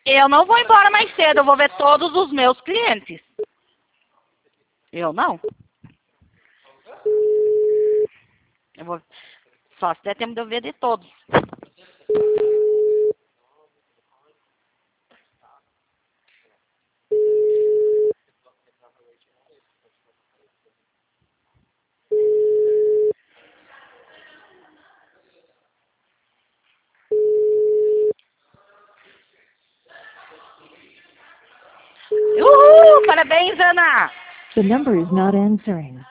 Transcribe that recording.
Eu não vou embora mais cedo, eu vou ver todos os meus clientes. Eu não. Eu vou... Só se der tempo de eu ver de todos. Uhul! Parabéns, Ana! The number is not answering.